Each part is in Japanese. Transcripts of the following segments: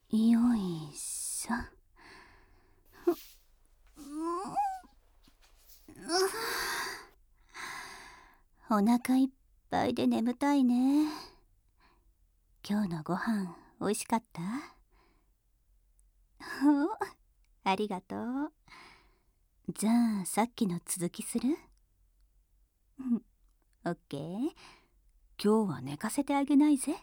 よいしょ。お腹いっぱいで眠たいね。今日のご飯おいしかった？お、ありがとう。じゃあさっきの続きする？オッケー。今日は寝かせてあげないぜ。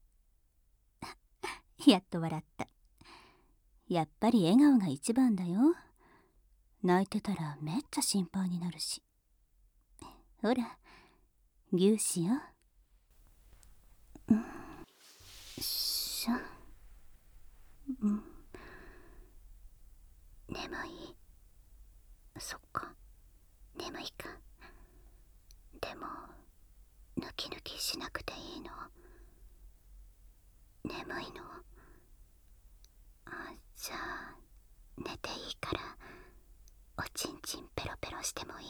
やっと笑った。やっぱり笑顔が一番だよ。泣いてたらめっちゃ心配になるし。ほら、ぎゅうしよう。しょ。眠い。そっか、眠いか。でもヌキヌキしなくていいの？眠いの？じゃあ寝ていいからおちんちんペロペロしてもいい？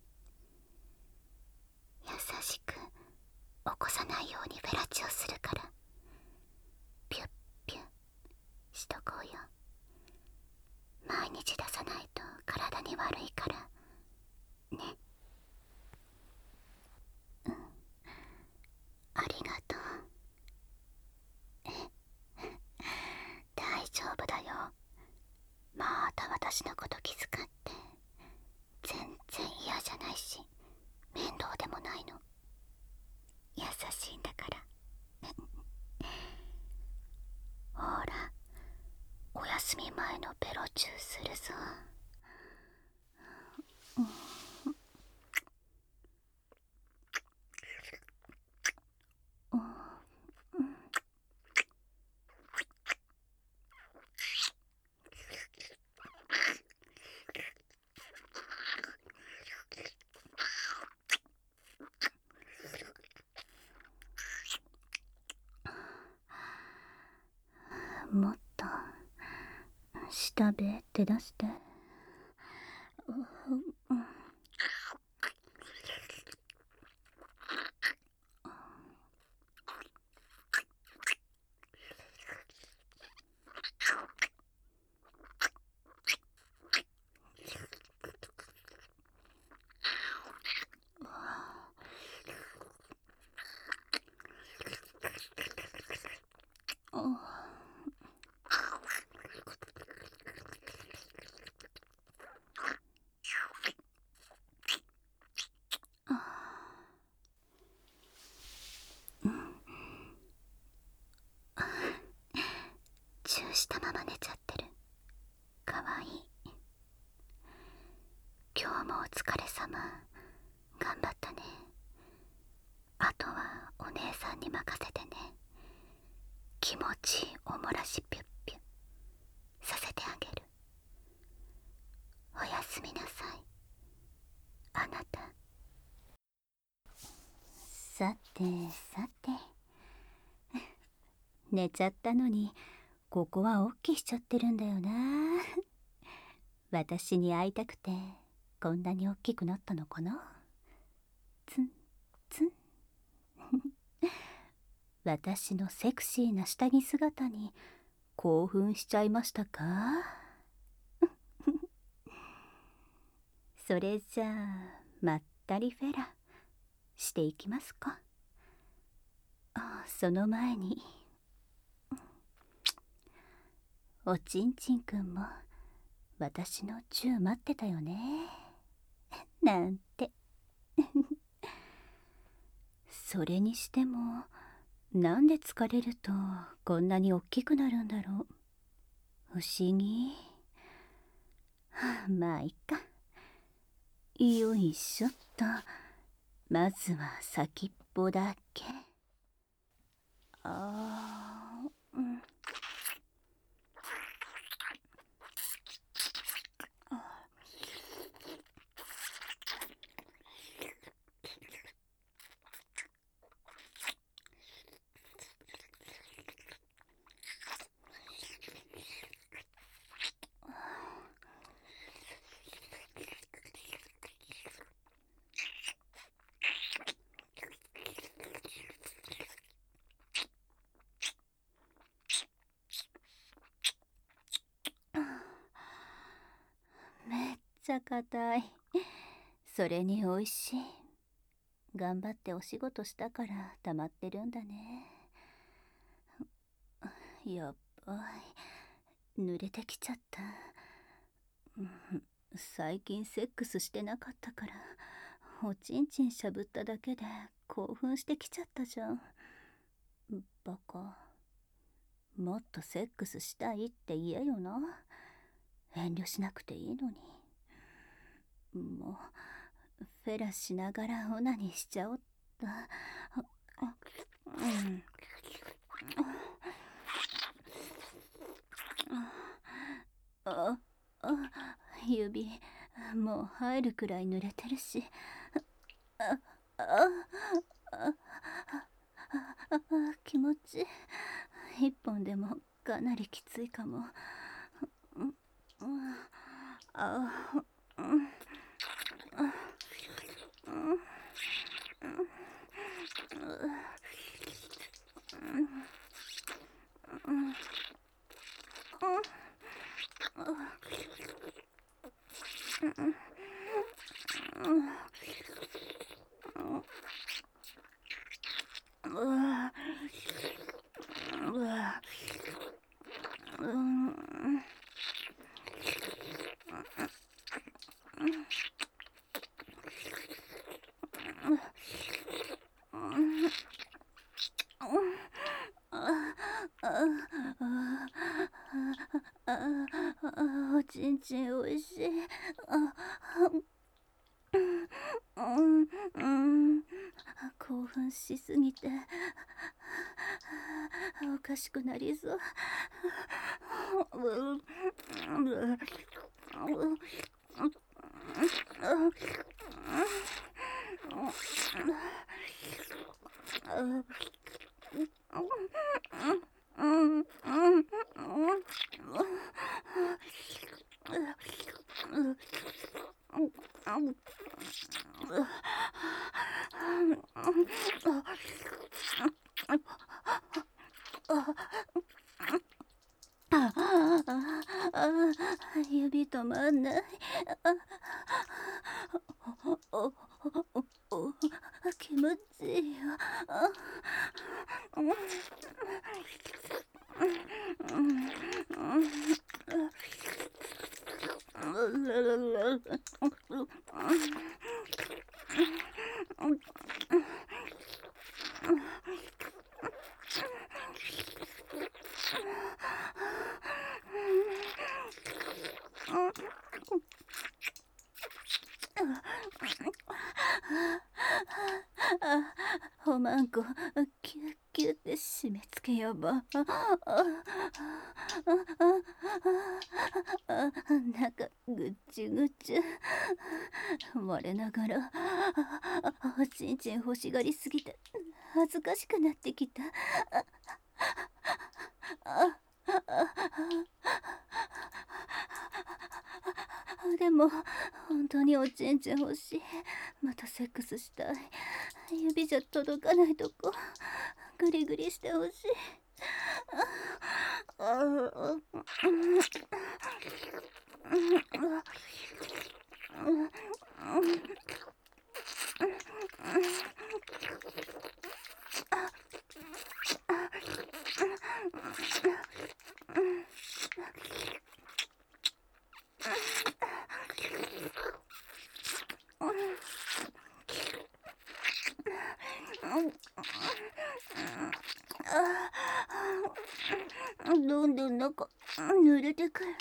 優しく起こさないようにフェラチオするから、ピュッピュッしとこうよ。毎日出さないと体に悪いからね。ありがとう。大丈夫だよ。また私のこと気遣って。全然嫌じゃないし面倒でもないの。優しいんだから。ほら、お休み前のペロチューするぞ。もっと舌べって出して。チューしたまま寝ちゃってる。かわいい。今日もお疲れ様。頑張ったね。あとはお姉さんに任せてね。気持ちいいおもらしピュッピュッさせてあげる。おやすみなさい、あなた。さてさて、寝ちゃったのにここはオッキーしちゃってるんだよな。私に会いたくてこんなに大きくなったのかな。ツンツン。私のセクシーな下着姿に興奮しちゃいましたか？それじゃあまったりフェラしていきますか。その前におちんちんくんも私のチュー待ってたよねなんて。それにしてもなんで疲れるとこんなに大きくなるんだろう。不思議。まあいっか。よいしょっと。まずは先っぽだけ。 だ硬い。それに美味しい。頑張ってお仕事したから溜まってるんだね。やっばい、濡れてきちゃった。最近セックスしてなかったから、おちんちんしゃぶっただけで興奮してきちゃったじゃん。バカ。もっとセックスしたいって言えよな。遠慮しなくていいのに。もうフェラしながらオナニーしちゃおった。指もう入るくらい濡れてるし。気持ち一本でもかなりきついかも。おちんちんおいしい。興奮しすぎておかしくなりそう。指止まんない。気持ちいいよ。おまんこキュッキュッて締め付けよば。なんかぐっちゅぐちゅ。我ながらおちんちん欲しがりすぎて恥ずかしくなってきた。でも本当におちんちん欲しい。またセックスしたい。指じゃ届かないとこグリグリしてほしい。どんどん中濡れてくる。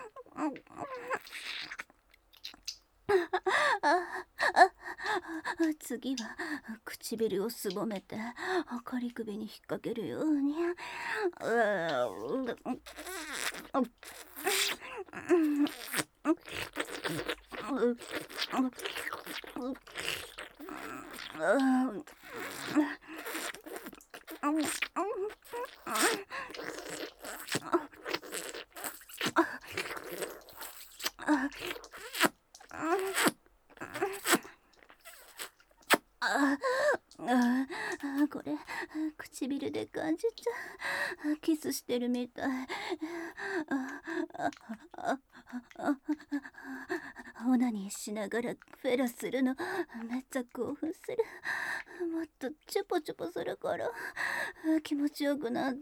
次は唇をすぼめて仮首に引っ掛けるように。これ唇唇で感じちゃう。キスしてるみたい。オナニーしながらフェラするのめっちゃ興奮する。もっとチュポチュポするから気持ちよくなって。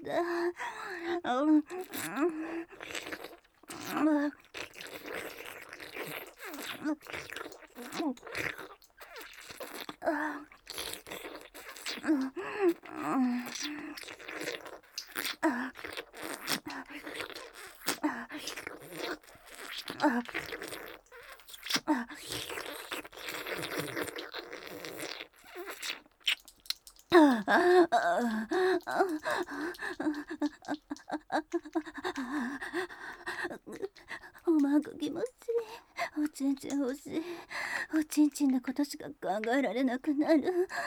おまんこ気持ちいい。おちんちん欲しい。おちんちんのことしか考えられなくなる。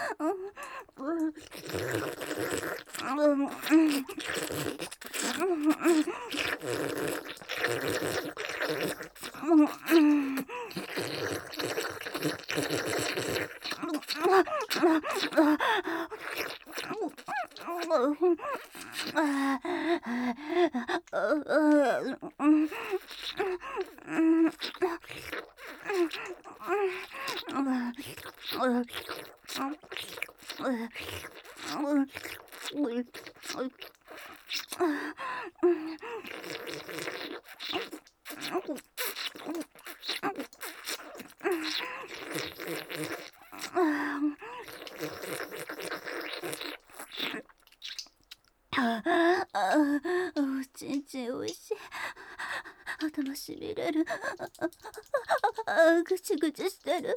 おちんちんおいしい。頭しびれる。ぐちぐちしてる。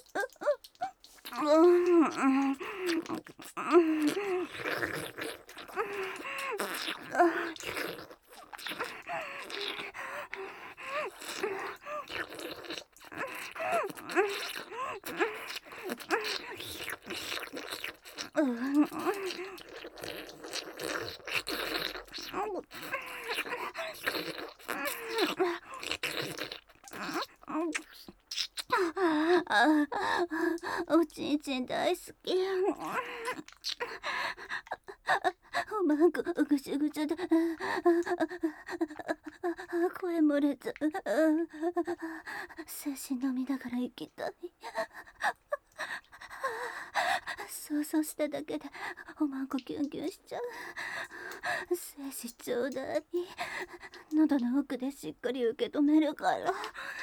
おちんちん大好き。おまんこぐちゅぐちゅで声漏れちゃう。精神飲みながら行きたい。想像しただけでおまんこキュンキュンしちゃう。精子ちょうだい。喉の奥でしっかり受け止めるから。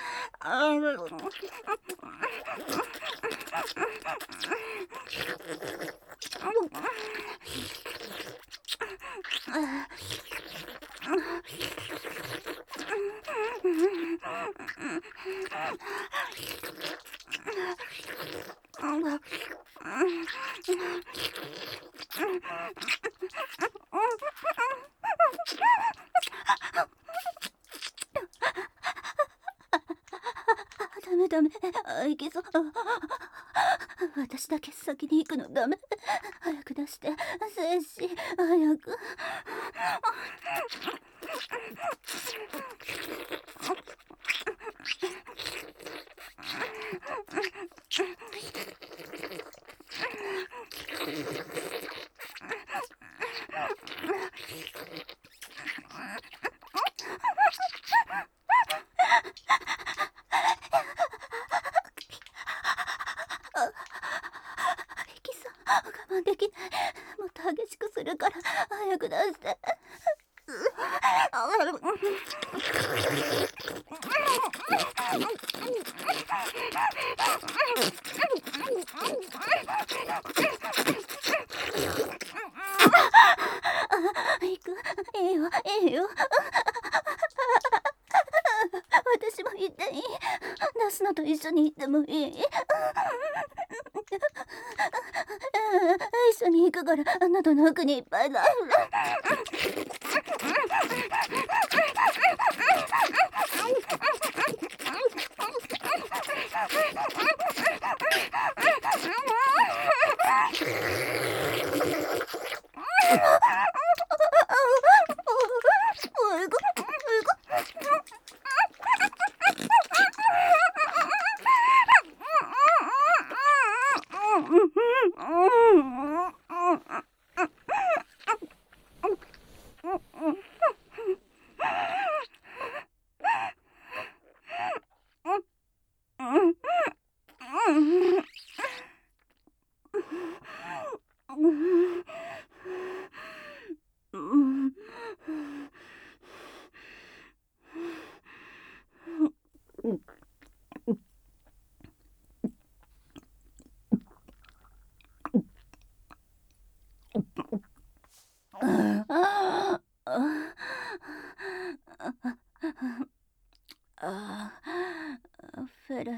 ダメダメ、いけそう。私だけ先に行くのダメ。早く出して、精子早く。我慢できない。もっと激しくするから早く出して。行く。いいよいいよ。私も行っていい？出すのと一緒に行ってもいい？一緒に行くから喉の奥にいっぱいだ。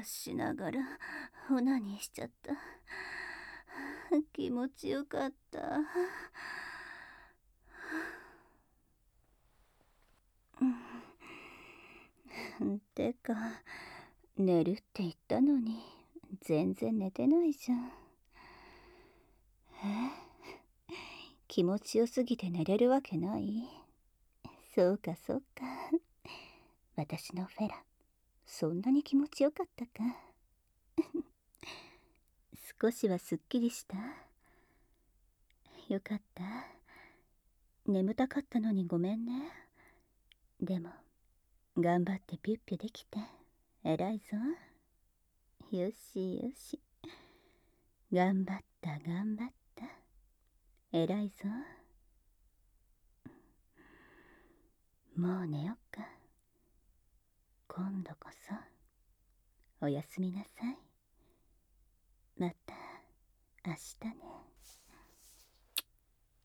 しながらオナニーしちゃった。気持ちよかった。てか寝るって言ったのに全然寝てないじゃん。気持ちよすぎて寝れるわけない。そうかそうか、私のフェラそんなに気持ちよかったか。少しはすっきりした？よかった。眠たかったのにごめんね。でも頑張ってピュッピュできて偉いぞ。よしよし、頑張った頑張った、偉いぞ。もう寝よっか。今度こそおやすみなさい。また明日ね。